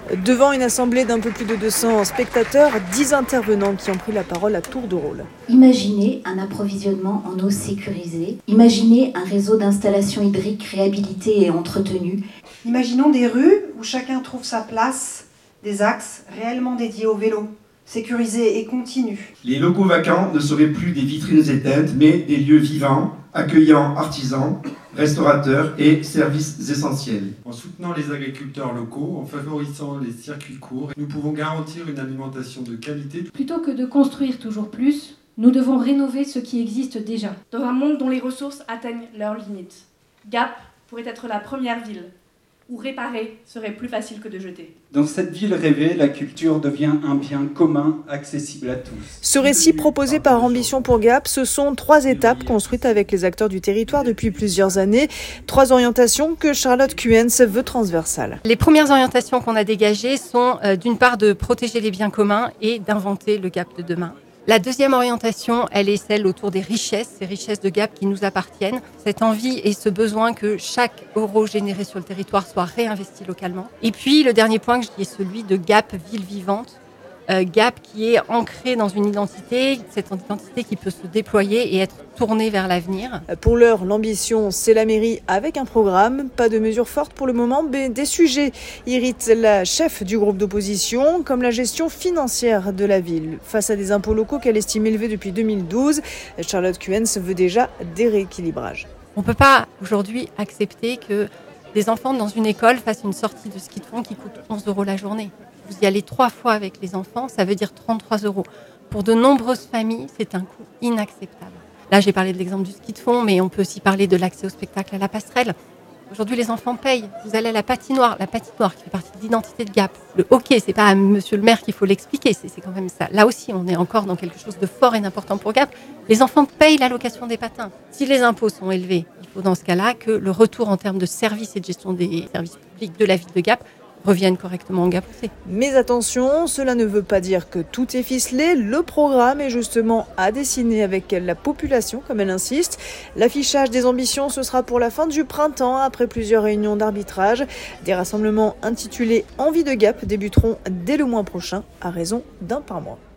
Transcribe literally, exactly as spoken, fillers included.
Devant une assemblée d'un peu plus de deux cents spectateurs, dix intervenants qui ont pris la parole à tour de rôle. Imaginez un approvisionnement en eau sécurisé. Imaginez un réseau d'installations hydriques réhabilité et entretenu. Imaginons des rues où chacun trouve sa place, des axes réellement dédiés au vélo, sécurisés et continus. Les locaux vacants ne seraient plus des vitrines éteintes, mais des lieux vivants, accueillant artisans, restaurateurs et services essentiels. En soutenant les agriculteurs locaux, en favorisant les circuits courts, nous pouvons garantir une alimentation de qualité. Plutôt que de construire toujours plus, nous devons rénover ce qui existe déjà. Dans un monde dont les ressources atteignent leurs limites, Gap pourrait être la première ville où réparer serait plus facile que de jeter. Dans cette ville rêvée, la culture devient un bien commun, accessible à tous. Ce récit proposé par Ambition pour Gap, ce sont trois étapes construites avec les acteurs du territoire depuis plusieurs années. Trois orientations que Charlotte Kuens veut transversales. Les premières orientations qu'on a dégagées sont euh, d'une part de protéger les biens communs et d'inventer le Gap de demain. La deuxième orientation, elle est celle autour des richesses, ces richesses de Gap qui nous appartiennent. Cette envie et ce besoin que chaque euro généré sur le territoire soit réinvesti localement. Et puis le dernier point que je dis est celui de Gap ville vivante. Euh, Gap qui est ancré dans une identité, cette identité qui peut se déployer et être tournée vers l'avenir. Pour l'heure, l'ambition, c'est la mairie avec un programme. Pas de mesures fortes pour le moment, mais des sujets irritent la chef du groupe d'opposition, comme la gestion financière de la ville. Face à des impôts locaux qu'elle estime élevés depuis deux mille douze, Charlotte Kuens veut déjà des rééquilibrages. On ne peut pas aujourd'hui accepter que des enfants dans une école fassent une sortie de ski de fond qui coûte onze euros la journée. Vous y allez trois fois avec les enfants, ça veut dire trente-trois euros. Pour de nombreuses familles, c'est un coût inacceptable. Là, j'ai parlé de l'exemple du ski de fond, mais on peut aussi parler de l'accès au spectacle à la passerelle. Aujourd'hui, les enfants payent. Vous allez à la patinoire, la patinoire qui fait partie de l'identité de Gap. Le hockey, c'est pas à monsieur le maire qu'il faut l'expliquer, c'est, c'est quand même ça. Là aussi, on est encore dans quelque chose de fort et d'important pour Gap. Les enfants payent la location des patins. Si les impôts sont élevés, il faut dans ce cas-là que le retour en termes de services et de gestion des services publics de la ville de Gap reviennent correctement au Gap. Mais attention, cela ne veut pas dire que tout est ficelé. Le programme est justement à dessiner avec la population, comme elle insiste. L'affichage des ambitions, ce sera pour la fin du printemps, après plusieurs réunions d'arbitrage. Des rassemblements intitulés Envie de Gap débuteront dès le mois prochain, à raison d'un par mois.